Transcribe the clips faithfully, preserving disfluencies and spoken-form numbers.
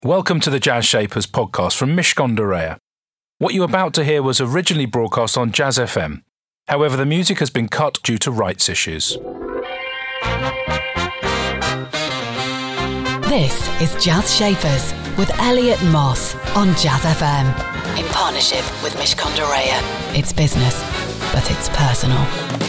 Welcome to the Jazz Shapers podcast from Mishcon de Reya. What you're about to hear was originally broadcast on Jazz F M. However, the music has been cut due to rights issues. This is Jazz Shapers with Elliot Moss on Jazz F M. In partnership with Mishcon de Reya. It's business, but it's personal.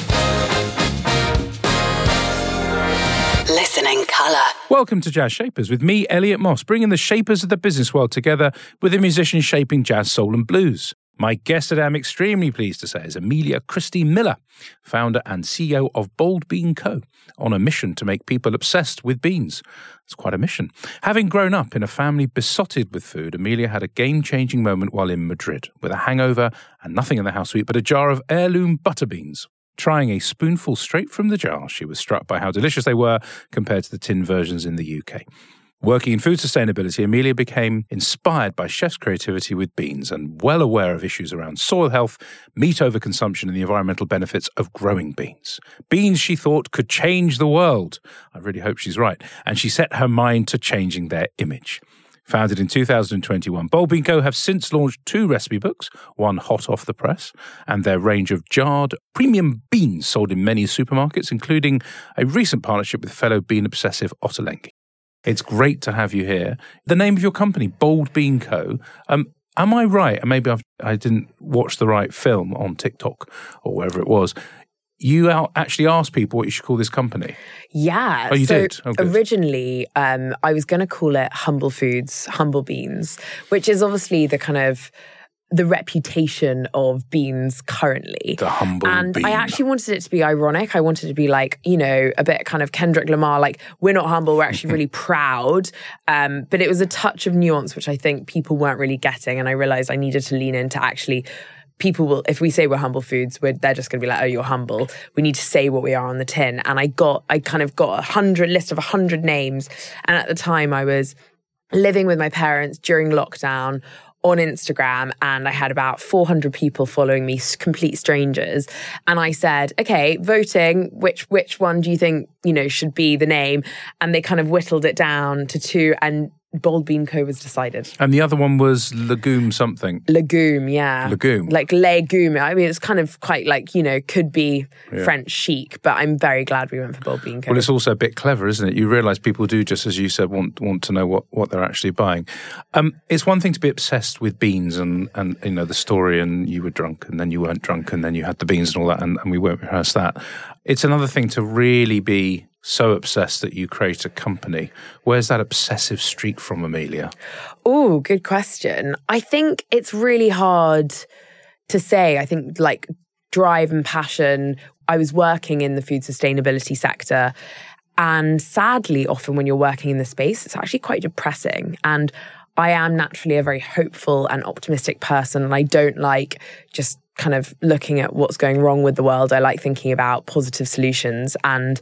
Listening colour. Welcome to Jazz Shapers with me, Elliot Moss, bringing the shapers of the business world together with the musicians shaping jazz, soul and blues. My guest today, I'm extremely pleased to say, is Amelia Christine Miller, founder and C E O of Bold Bean Co., on a mission to make people obsessed with beans. It's quite a mission. Having grown up in a family besotted with food, Amelia had a game-changing moment while in Madrid, with a hangover and nothing in the house to eat but a jar of heirloom butter beans. Trying a spoonful straight from the jar, she was struck by how delicious they were compared to the tin versions in the U K. Working in food sustainability, Amelia became inspired by chefs' creativity with beans and well aware of issues around soil health, meat overconsumption and the environmental benefits of growing beans. Beans, she thought, could change the world. I really hope she's right. And she set her mind to changing their image. Founded in two thousand twenty-one, Bold Bean Co. have since launched two recipe books, one hot off the press, and their range of jarred premium beans sold in many supermarkets, including a recent partnership with fellow bean obsessive Ottolenghi. It's great to have you here. The name of your company, Bold Bean Co. Um, am I right? And maybe I've, I didn't watch the right film on TikTok or wherever it was. You actually asked people what you should call this company. Yeah. Oh, you so did? Oh, originally, um, I was going to call it Humble Foods, Humble Beans, which is obviously the kind of the reputation of beans currently. The humble and bean. I actually wanted it to be ironic. I wanted it to be like, you know, a bit kind of Kendrick Lamar, like, we're not humble, we're actually really proud. Um, but it was a touch of nuance, which I think people weren't really getting. And I realized I needed to lean into actually... People will, if we say we're humble foods, we're, they're just going to be like, oh, you're humble. We need to say what we are on the tin. And I got, I kind of got a hundred list of a hundred names. And at the time I was living with my parents during lockdown on Instagram, and I had about four hundred people following me, complete strangers. And I said, okay, voting, which which one do you think, you know, should be the name? And they kind of whittled it down to two, and Bold Bean Co. was decided. And the other one was Legume something. Legume, yeah. Legume. Like legume. I mean, it's kind of quite like, you know, could be yeah. French chic, but I'm very glad we went for Bold Bean Co. Well, it's also a bit clever, isn't it? You realise people do, just as you said, want want to know what, what they're actually buying. Um, it's one thing to be obsessed with beans and, and, you know, the story, and you were drunk and then you weren't drunk and then you had the beans and all that, and, and we won't rehearse that. It's another thing to really be so obsessed that you create a company. Where's that obsessive streak from, Amelia? Oh, good question. I think it's really hard to say. I think like drive and passion. I was working in the food sustainability sector, and sadly, often when you're working in the space, it's actually quite depressing. And I am naturally a very hopeful and optimistic person, and I don't like just kind of looking at what's going wrong with the world. I like thinking about positive solutions. And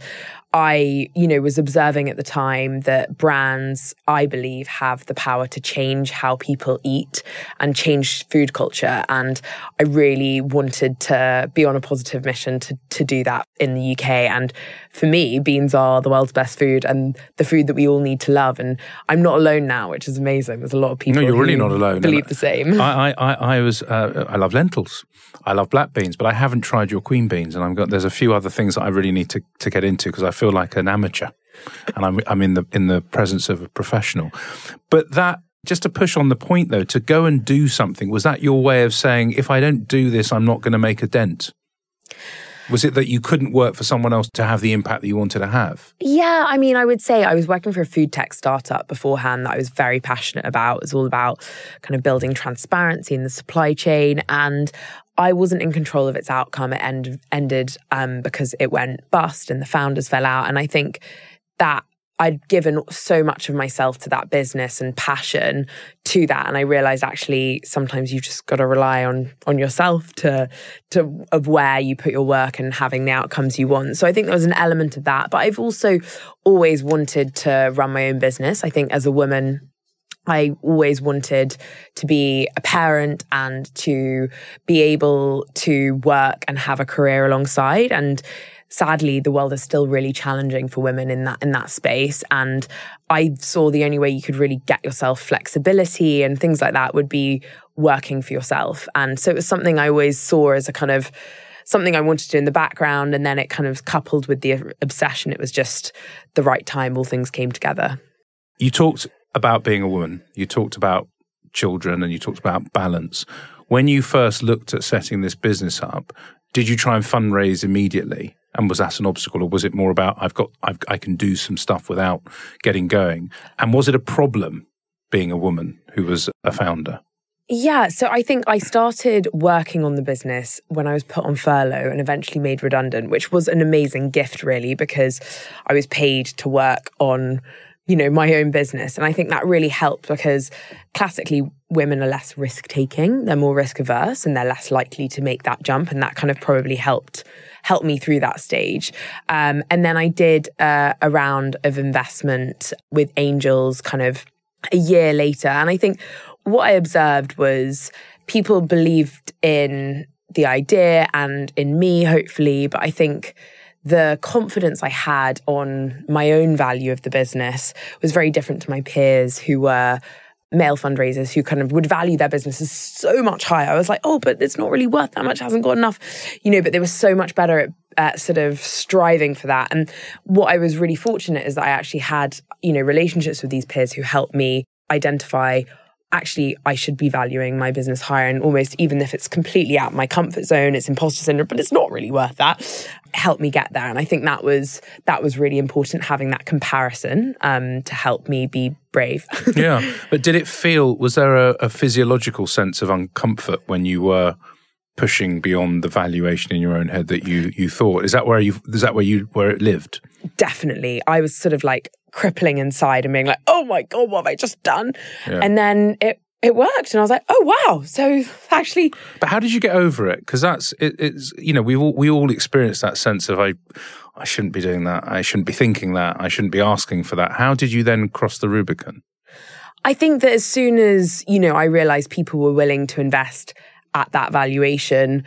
I, you know, was observing at the time that brands, I believe, have the power to change how people eat and change food culture. And I really wanted to be on a positive mission to, to do that in the U K. And for me, beans are the world's best food and the food that we all need to love. And I'm not alone now, which is amazing. There's a lot of people no, you're who really not alone. believe the same. I, I, I was, uh, I love lentils. I love black beans, but I haven't tried your queen beans, and I've got there's a few other things that I really need to, to get into because I feel like an amateur, and I'm I'm in the in the presence of a professional. But that, just to push on the point though, to go and do something, was that your way of saying, if I don't do this, I'm not going to make a dent? Was it that you couldn't work for someone else to have the impact that you wanted to have? Yeah, I mean, I would say I was working for a food tech startup beforehand that I was very passionate about. It was all about kind of building transparency in the supply chain, and I wasn't in control of its outcome. It end, ended um, because it went bust and the founders fell out. And I think that I'd given so much of myself to that business and passion to that. And I realized actually sometimes you've just got to rely on on yourself to, to of where you put your work and having the outcomes you want. So I think there was an element of that. But I've also always wanted to run my own business. I think as a woman, I always wanted to be a parent and to be able to work and have a career alongside. And sadly, the world is still really challenging for women in that in that space. And I saw the only way you could really get yourself flexibility and things like that would be working for yourself. And so it was something I always saw as a kind of something I wanted to do in the background. And then it kind of coupled with the obsession, it was just the right time, all things came together. You talked about being a woman, you talked about children, and you talked about balance. When you first looked at setting this business up, did you try and fundraise immediately? And was that an obstacle, or was it more about I've got I've, I can do some stuff without getting going? And was it a problem being a woman who was a founder? Yeah, so I think I started working on the business when I was put on furlough and eventually made redundant, which was an amazing gift, really, because I was paid to work on, you know, my own business. And I think that really helped because classically women are less risk-taking, they're more risk-averse, and they're less likely to make that jump. And that kind of probably helped helped me through that stage. Um, and then I did uh, a round of investment with angels kind of a year later. And I think what I observed was people believed in the idea and in me, hopefully, but I think the confidence I had on my own value of the business was very different to my peers who were male fundraisers who kind of would value their businesses so much higher. I was like, oh, but it's not really worth that much, hasn't got enough, you know, but they were so much better at, at sort of striving for that. And what I was really fortunate is that I actually had, you know, relationships with these peers who helped me identify, actually, I should be valuing my business higher, and almost even if it's completely out of my comfort zone, it's imposter syndrome, but it's not really worth that, help me get there. And I think that was that was really important, having that comparison um, to help me be brave. Yeah, but did it feel, was there a, a physiological sense of uncomfort when you were pushing beyond the valuation in your own head that you you thought? Is that where you is that where you where it lived? Definitely. I was sort of like crippling inside and being like, oh my God, what have I just done? Yeah. And then it it worked, and I was like, oh wow, so actually. But how did you get over it? Because that's it, it's you know we all we all experience that sense of I I shouldn't be doing that, I shouldn't be thinking that, I shouldn't be asking for that. How did you then cross the Rubicon? I think that as soon as, you know, I realized people were willing to invest at that valuation,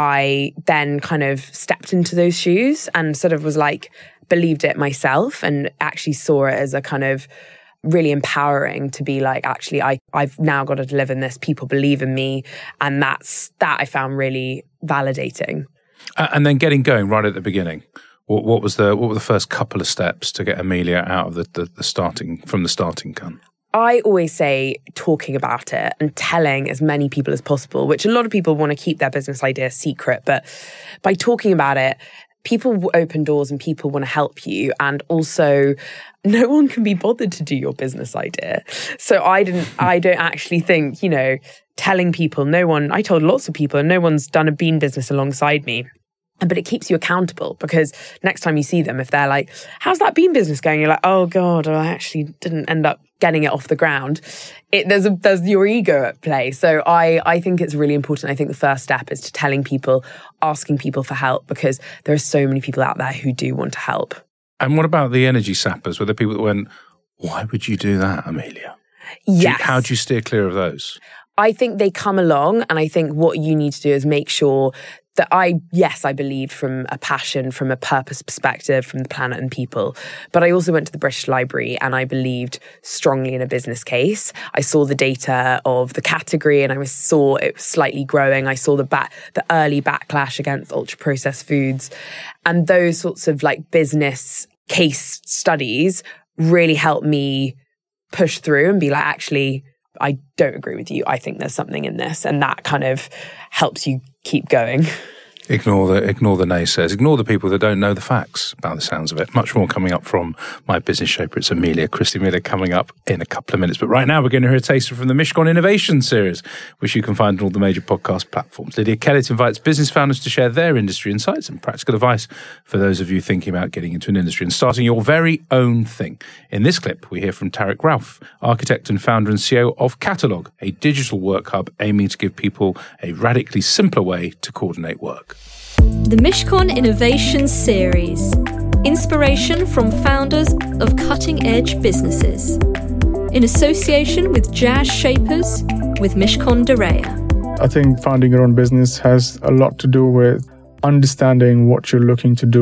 I then kind of stepped into those shoes and sort of was like, believed it myself, and actually saw it as a kind of really empowering to be like, actually, I, I've now got to deliver in this. People believe in me. And that's that I found really validating. Uh, and then getting going right at the beginning. What, what was the what were the first couple of steps to get Amelia out of the, the, the starting from the starting gun? I always say talking about it and telling as many people as possible, which a lot of people want to keep their business idea secret. But by talking about it, people open doors and people want to help you. And also, no one can be bothered to do your business idea. So I didn't, I don't actually think, you know, telling people, no one, I told lots of people and no one's done a bean business alongside me. But it keeps you accountable, because next time you see them, if they're like, how's that bean business going? You're like, oh God, I actually didn't end up getting it off the ground. It, there's a, there's your ego at play. So I, I think it's really important. I think the first step is to telling people, asking people for help, because there are so many people out there who do want to help. And what about the energy sappers? Were there people that went, why would you do that, Amelia? Yes. Do you, how do you steer clear of those? I think they come along, and I think what you need to do is make sure that I, yes, I believed from a passion, from a purpose perspective, from the planet and people. But I also went to the British Library and I believed strongly in a business case. I saw the data of the category and I saw it slightly growing. I saw the back, the early backlash against ultra-processed foods. And those sorts of like business case studies really helped me push through and be like, actually, I don't agree with you. I think there's something in this. And that kind of helps you keep going. Ignore the ignore the naysayers. Ignore the people that don't know the facts, about the sounds of it. Much more coming up from my business shaper. It's Amelia, Christy Miller, coming up in a couple of minutes. But right now we're going to hear a taster from the Mishcon Innovation Series, which you can find on all the major podcast platforms. Lydia Kellett invites business founders to share their industry insights and practical advice for those of you thinking about getting into an industry and starting your very own thing. In this clip, we hear from Tarek Ralph, architect and founder and C E O of Catalogue, a digital work hub aiming to give people a radically simpler way to coordinate work. The Mishcon Innovation Series. Inspiration from founders of cutting-edge businesses. In association with Jazz Shapers with Mishcon de Reya. I think founding your own business has a lot to do with understanding what you're looking to do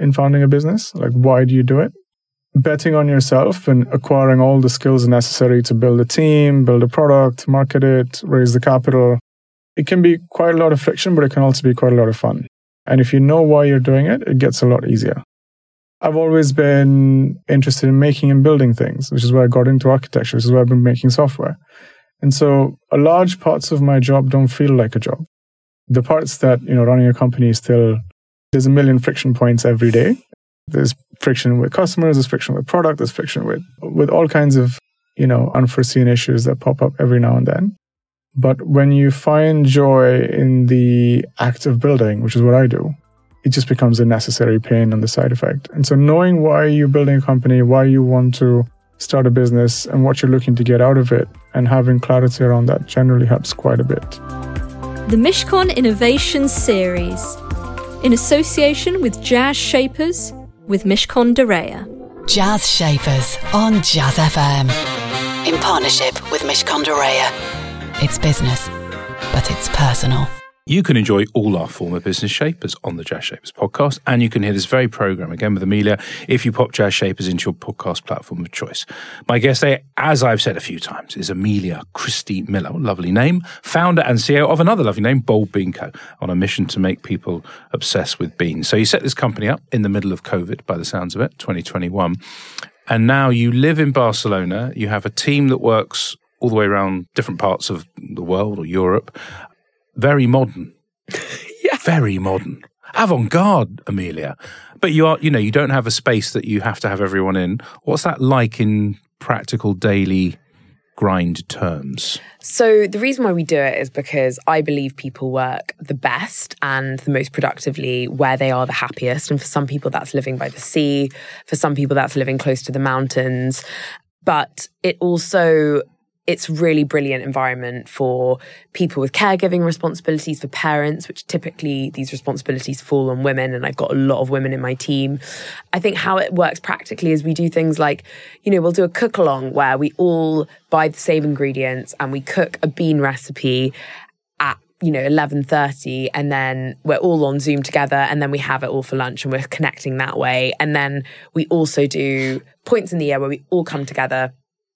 in founding a business. Like, why do you do it? Betting on yourself and acquiring all the skills necessary to build a team, build a product, market it, raise the capital. It can be quite a lot of friction, but it can also be quite a lot of fun. And if you know why you're doing it, it gets a lot easier. I've always been interested in making and building things, which is why I got into architecture, which is why I've been making software. And so a large parts of my job don't feel like a job. The parts that, you know, running a company is still, there's a million friction points every day. There's friction with customers, there's friction with product, there's friction with, with all kinds of, you know, unforeseen issues that pop up every now and then. But when you find joy in the act of building, which is what I do, it just becomes a necessary pain and the side effect. And so knowing why you're building a company, why you want to start a business and what you're looking to get out of it, and having clarity around that generally helps quite a bit. The Mishcon Innovation Series, in association with Jazz Shapers, with Mishcon de Reya. Jazz Shapers on Jazz F M. In partnership with Mishcon de Reya. It's business, but it's personal. You can enjoy all our former business shapers on the Jazz Shapers podcast, and you can hear this very programme again with Amelia if you pop Jazz Shapers into your podcast platform of choice. My guest today, as I've said a few times, is Amelia Christie Miller, lovely name, founder and C E O of another lovely name, Bold Bean Co, on a mission to make people obsessed with beans. So you set this company up in the middle of COVID, by the sounds of it, twenty twenty-one, and now you live in Barcelona. You have a team that works all the way around different parts of the world or Europe. Very modern. Yeah. Very modern. Avant-garde, Amelia. But you are, you know, you don't have a space that you have to have everyone in. What's that like in practical daily grind terms? So the reason why we do it is because I believe people work the best and the most productively where they are the happiest. And for some people, that's living by the sea. For some people, that's living close to the mountains. But it also... it's a really brilliant environment for people with caregiving responsibilities, for parents, which typically these responsibilities fall on women. And I've got a lot of women in my team. I think how it works practically is we do things like, you know, we'll do a cook along where we all buy the same ingredients and we cook a bean recipe at, you know, eleven thirty, and then we're all on Zoom together, and then we have it all for lunch and we're connecting that way. And then we also do points in the year where we all come together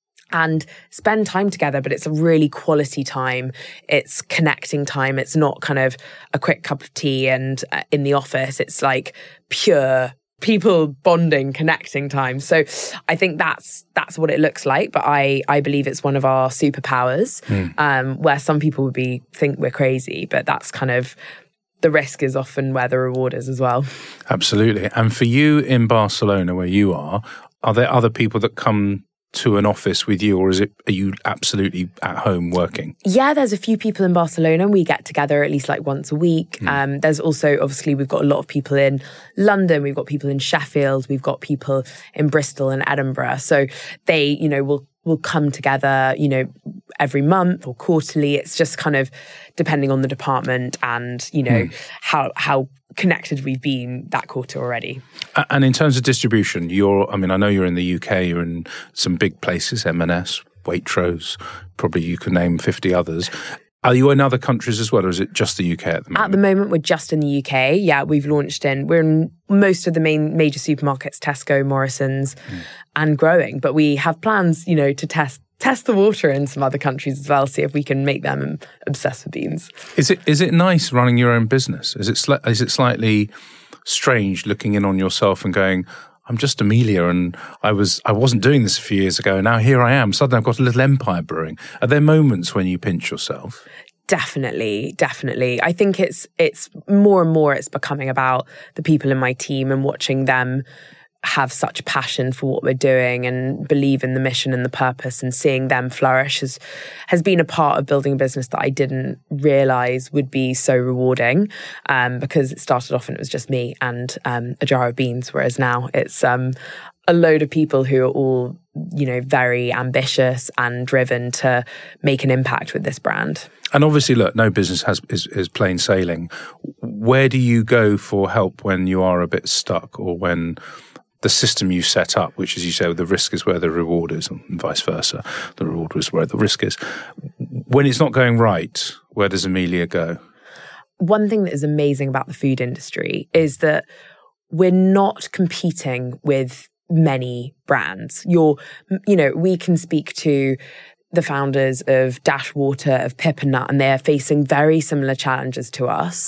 and spend time together, but it's a really quality time. It's connecting time. It's not kind of a quick cup of tea and uh, in the office. It's like pure people bonding, connecting time. So I think that's that's what it looks like. But I I believe it's one of our superpowers, mm. um, where some people would be think we're crazy, but that's kind of the risk is often where the reward is as well. Absolutely. And for you in Barcelona, where you are, are there other people that come to an office with you, or is it, are you absolutely at home working? Yeah, there's a few people in Barcelona. We get together at least like once a week. Mm. Um, there's also, obviously, we've got a lot of people in London. We've got people in Sheffield. We've got people in Bristol and Edinburgh. So they, you know, will will come together, you know, every month or quarterly. It's just kind of depending on the department and, you know, mm. how how connected we've been that quarter already. And in terms of distribution, you're, I mean, I know you're in the U K, you're in some big places, M and S, Waitrose, probably you can name fifty others. Are you in other countries as well, or is it just the U K at the moment? At the moment, we're just in the U K. Yeah, we've launched in, we're in most of the main major supermarkets, Tesco, Morrison's, mm. and growing. But we have plans, you know, to test test the water in some other countries as well, see if we can make them obsessed with beans. Is it is it nice running your own business? Is it sli- is it slightly strange looking in on yourself and going, I'm just Amelia, and I was I wasn't doing this a few years ago, and now here I am. Suddenly I've got a little empire brewing. Are there moments when you pinch yourself? Definitely, definitely. I think it's it's more and more it's becoming about the people in my team and watching them have such passion for what we're doing and believe in the mission and the purpose, and seeing them flourish has has been a part of building a business that I didn't realise would be so rewarding, um, because it started off and it was just me and um, a jar of beans, whereas now it's um, a load of people who are all, you know, very ambitious and driven to make an impact with this brand. And obviously, look, no business has is, is plain sailing. Where do you go for help when you are a bit stuck, or when the system you set up, which, as you say, the risk is where the reward is, and vice versa, the reward is where the risk is. When it's not going right, where does Amelia go? One thing that is amazing about the food industry is that we're not competing with many brands. You're, you know, we can speak to the founders of Dash Water, of Pip and Nut, and they're facing very similar challenges to us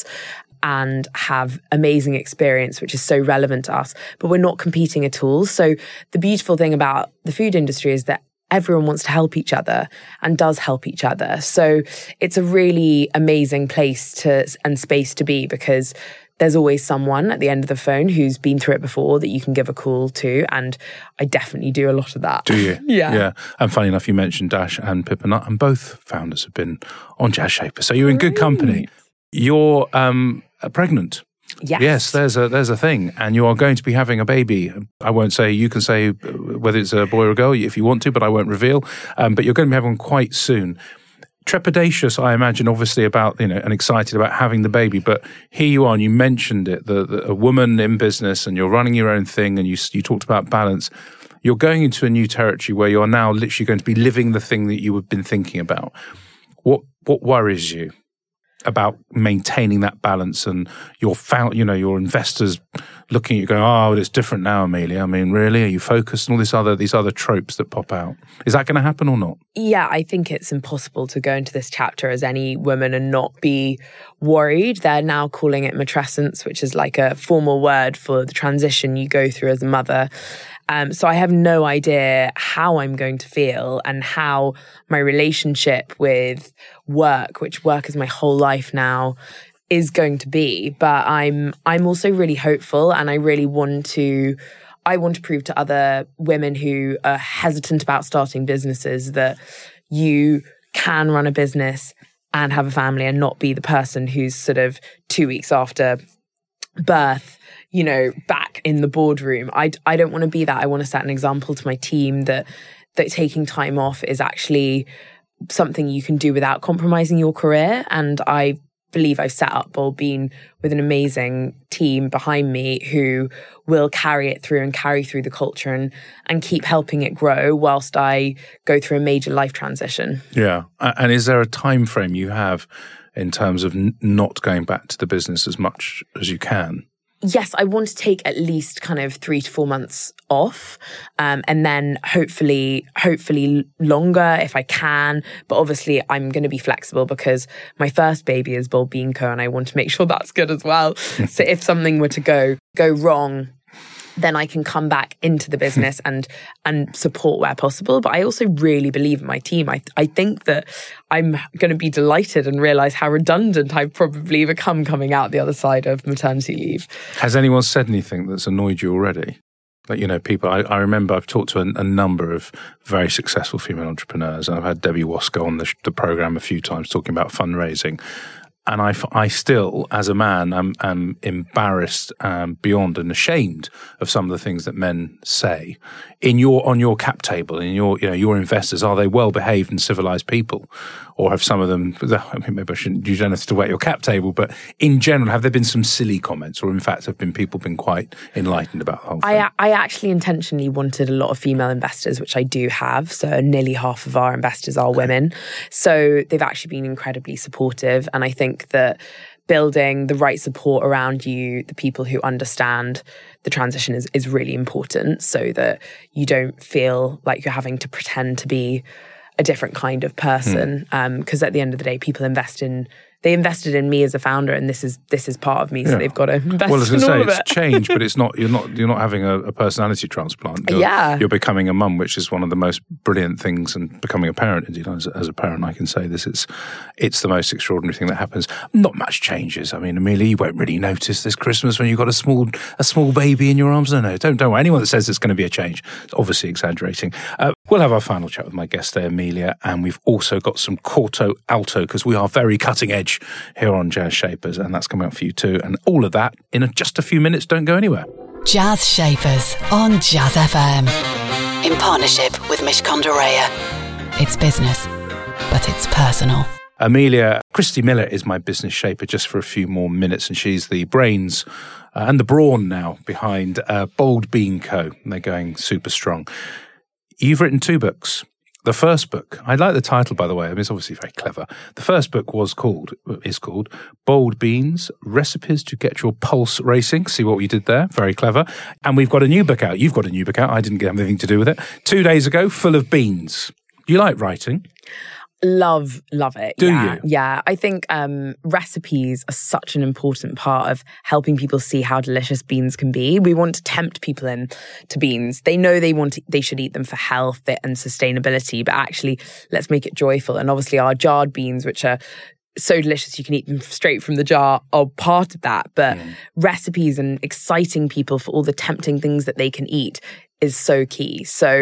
and have amazing experience, which is so relevant to us, but we're not competing at all. So the beautiful thing about the food industry is that everyone wants to help each other and does help each other. So it's a really amazing place to and space to be, because there's always someone at the end of the phone who's been through it before that you can give a call to. And I definitely do a lot of that. Do you? Yeah. Yeah. And funny enough, you mentioned Dash and Pip and Nut, and both founders have been on Jazz Shapers. So you're in good company. You're um, pregnant. Yes. Yes, there's a there's a thing, and you are going to be having a baby. I won't say, you can say whether it's a boy or a girl if you want to, but I won't reveal. Um, but you're going to be having one quite soon. Trepidatious, I imagine, obviously, about, you know, and excited about having the baby. But here you are, and you mentioned it, the, the, a woman in business, and you're running your own thing, and you you talked about balance. You're going into a new territory where you are now literally going to be living the thing that you have been thinking about. What what worries you about maintaining that balance, and your found, you know, your investors looking at you going, oh, it's different now, Amelia. I mean, really, are you focused on all this other these other tropes that pop out? Is that going to happen or not? Yeah, I think it's impossible to go into this chapter as any woman and not be worried. They're now calling it matrescence, which is like a formal word for the transition you go through as a mother. Um, so I have no idea how I'm going to feel and how my relationship with work, which work is my whole life now, is going to be. But I'm I'm also really hopeful, and I really want to I want to prove to other women who are hesitant about starting businesses that you can run a business and have a family and not be the person who's sort of two weeks after birth, you know, back in the boardroom. I, I don't want to be that. I want to set an example to my team that that taking time off is actually something you can do without compromising your career. And I believe I've set up Bold Bean with an amazing team behind me who will carry it through and carry through the culture and, and keep helping it grow whilst I go through a major life transition. Yeah. And is there a time frame you have in terms of n- not going back to the business as much as you can? Yes, I want to take at least kind of three to four months off, um, and then hopefully, hopefully longer if I can. But obviously, I'm going to be flexible because my first baby is Bold Bean Co, and I want to make sure that's good as well. So if something were to go go wrong, then I can come back into the business and and support where possible. But I also really believe in my team. I I think that I'm going to be delighted and realise how redundant I've probably become coming out the other side of maternity leave. Has anyone said anything that's annoyed you already? Like, you know, people, I, I remember I've talked to a, a number of very successful female entrepreneurs, and I've had Debbie Wasco on the, the programme a few times talking about fundraising. And I, I still, as a man, am, am embarrassed um, beyond and ashamed of some of the things that men say. In your on your cap table, in your you know your investors, are they well behaved and civilized people, or have some of them? I mean, maybe I shouldn't. You don't have to wet your cap table, but in general, have there been some silly comments, or in fact, have been people been quite enlightened about the whole thing? I I actually intentionally wanted a lot of female investors, which I do have. So nearly half of our investors are okay. women. So they've actually been incredibly supportive, and I think that building the right support around you, the people who understand the transition is, is really important, so that you don't feel like you're having to pretend to be a different kind of person. Hmm. Um, because at the end of the day, people invest in they invested in me as a founder, and this is this is part of me, so yeah. they've got to invest. Well, I was going to say it. it's change, but it's not. You're not. You're not having a, a personality transplant. You're, yeah, you're becoming a mum, which is one of the most brilliant things. And becoming a parent, indeed, as, as a parent, I can say this. It's it's the most extraordinary thing that happens. Not much changes. I mean, Amelia, you won't really notice this Christmas when you've got a small a small baby in your arms. No, no, don't don't. Anyone that says it's going to be a change, it's obviously exaggerating. Uh, we'll have our final chat with my guest there, Amelia, and we've also got some Corto Alto because we are very cutting edge here on Jazz Shapers, and that's coming up for you too. And all of that in a, just a few minutes. Don't go anywhere. Jazz Shapers on Jazz F M in partnership with Mishcon de Reya. It's business, but it's personal. Amelia, Christy Miller is my business shaper just for a few more minutes, and she's the brains uh, and the brawn now behind uh, Bold Bean Co. And they're going super strong. You've written two books. The first book, I like the title, by the way. I mean, it's obviously very clever. The first book was called, is called Bold Beans, Recipes to Get Your Pulse Racing. See what we did there? Very clever. And we've got a new book out. You've got a new book out. I didn't have anything to do with it. Two days ago, Full of Beans. Do you like writing? Love, love it. Do yeah. you? Yeah. I think um, recipes are such an important part of helping people see how delicious beans can be. We want to tempt people in to beans. They know they want to, they should eat them for health, fit, and sustainability, but actually, let's make it joyful. And obviously, our jarred beans, which are so delicious you can eat them straight from the jar, are part of that. But mm. recipes and exciting people for all the tempting things that they can eat is so key. So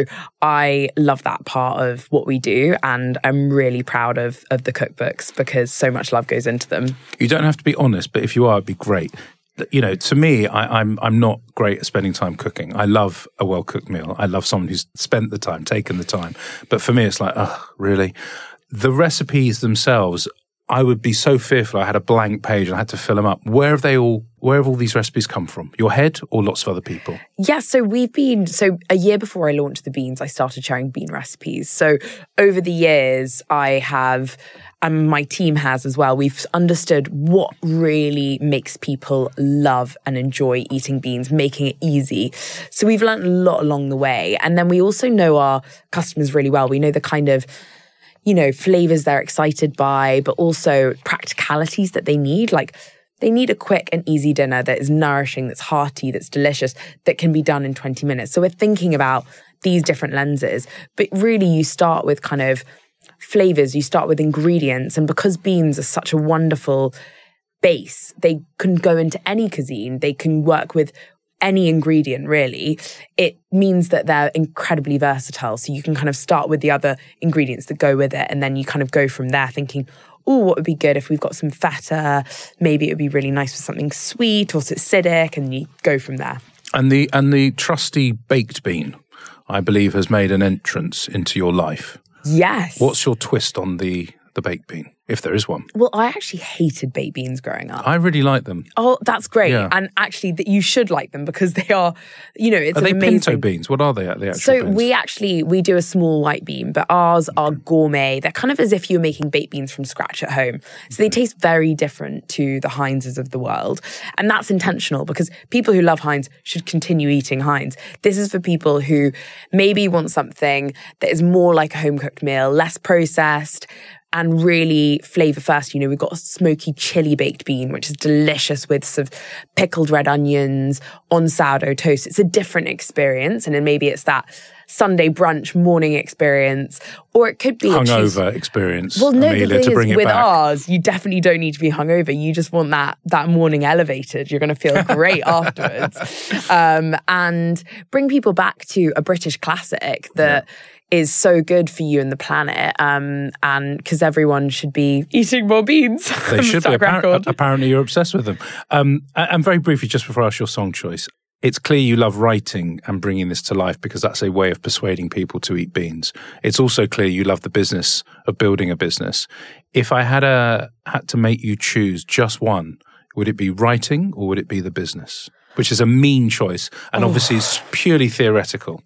I love that part of what we do, and I'm really proud of of the cookbooks because so much love goes into them. You don't have to be honest, but if you are, it'd be great. You know, to me, I, I'm I'm not great at spending time cooking. I love a well-cooked meal. I love someone who's spent the time, taken the time. But for me, it's like, oh, really? The recipes themselves, I would be so fearful I had a blank page and I had to fill them up. Where have they all, where have all these recipes come from? Your head or lots of other people? Yeah, so we've been, so a year before I launched the beans, I started sharing bean recipes. So over the years, I have, and my team has as well, we've understood what really makes people love and enjoy eating beans, making it easy. So we've learned a lot along the way. And then we also know our customers really well. We know the kind of, you know, flavors they're excited by, but also practicalities that they need. Like they need a quick and easy dinner that is nourishing, that's hearty, that's delicious, that can be done in twenty minutes. So we're thinking about these different lenses, but really you start with kind of flavors, you start with ingredients. And because beans are such a wonderful base, they can go into any cuisine, they can work with any ingredient really, it means that they're incredibly versatile. So you can kind of start with the other ingredients that go with it, and then you kind of go from there thinking, oh, what would be good if we've got some feta? Maybe it would be really nice with something sweet or acidic, and you go from there. And the and the trusty baked bean, I believe, has made an entrance into your life. Yes. What's your twist on the the baked bean, if there is one? Well, I actually hated baked beans growing up. I really like them. Oh, that's great. Yeah. And actually, that you should like them because they are, you know, it's are they amazing. pinto beans? What are they? The actual so beans? we actually, we do a small white bean, but ours are gourmet. They're kind of as if you were making baked beans from scratch at home. So they taste very different to the Heinz's of the world. And that's intentional because people who love Heinz should continue eating Heinz. This is for people who maybe want something that is more like a home-cooked meal, less processed, and really flavour first. You know, we've got a smoky chili baked bean, which is delicious with sort of pickled red onions on sourdough toast. It's a different experience. And then maybe it's that Sunday brunch morning experience, or it could be hungover experience. Well, no, Amelia, the thing to bring is, it with back. ours, you definitely don't need to be hungover. You just want that that morning elevated. You're going to feel great afterwards, um, and bring people back to a British classic that. Yeah. Is so good for you and the planet, um, and because everyone should be eating more beans. They should be. Appar- apparently, you're obsessed with them. Um, and very briefly, just before I ask your song choice, it's clear you love writing and bringing this to life because that's a way of persuading people to eat beans. It's also clear you love the business of building a business. If I had a had to make you choose just one, would it be writing or would it be the business? Which is a mean choice, and oh. obviously it's purely theoretical.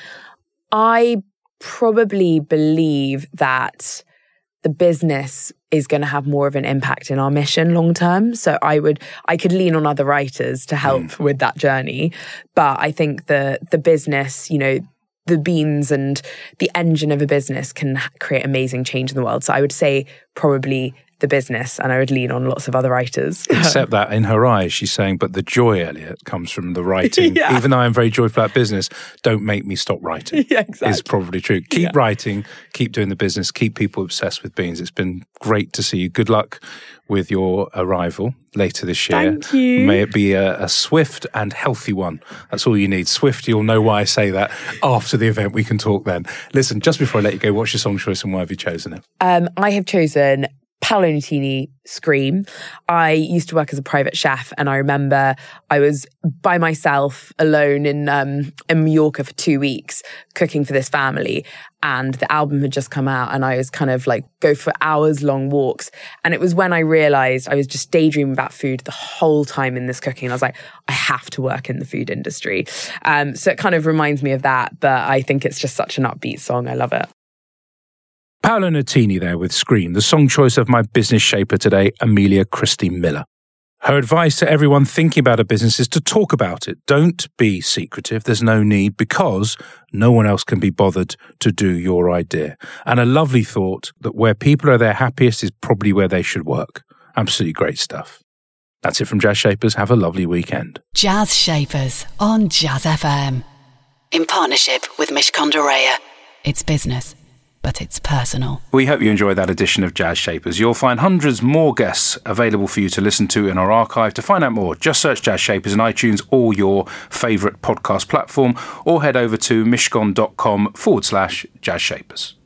I. probably believe that the business is going to have more of an impact in our mission long term. So I would, I could lean on other writers to help mm. with that journey. But I think the the business, you know, the beans and the engine of a business can create amazing change in the world. So I would say probably the business, and I would lean on lots of other writers. Except that in her eyes, she's saying, but the joy, Elliot, comes from the writing. Yeah. Even though I'm very joyful about business, don't make me stop writing. Yeah, exactly. Is probably true. Keep yeah. writing, keep doing the business, keep people obsessed with beans. It's been great to see you. Good luck with your arrival later this year. Thank you. May it be a, a swift and healthy one. That's all you need. Swift, you'll know why I say that after the event. We can talk then. Listen, just before I let you go, what's your song choice and why have you chosen it? Um, I have chosen Paolo Nutini, Scream. I used to work as a private chef, and I remember I was by myself alone in um, in Mallorca for two weeks cooking for this family, and the album had just come out, and I was kind of like go for hours long walks, and it was when I realised I was just daydreaming about food the whole time in this cooking, and I was like, I have to work in the food industry. Um, so it kind of reminds me of that, but I think it's just such an upbeat song. I love it. Paolo Nutini there with Scream, the song choice of my business shaper today, Amelia Christie Miller. Her advice to everyone thinking about a business is to talk about it. Don't be secretive. There's no need, because no one else can be bothered to do your idea. And a lovely thought that where people are their happiest is probably where they should work. Absolutely great stuff. That's it from Jazz Shapers. Have a lovely weekend. Jazz Shapers on Jazz F M. In partnership with Mishcon de Reya. It's business, but it's personal. We hope you enjoyed that edition of Jazz Shapers. You'll find hundreds more guests available for you to listen to in our archive. To find out more, just search Jazz Shapers in iTunes or your favourite podcast platform, or head over to mishcon.com forward slash Jazz Shapers.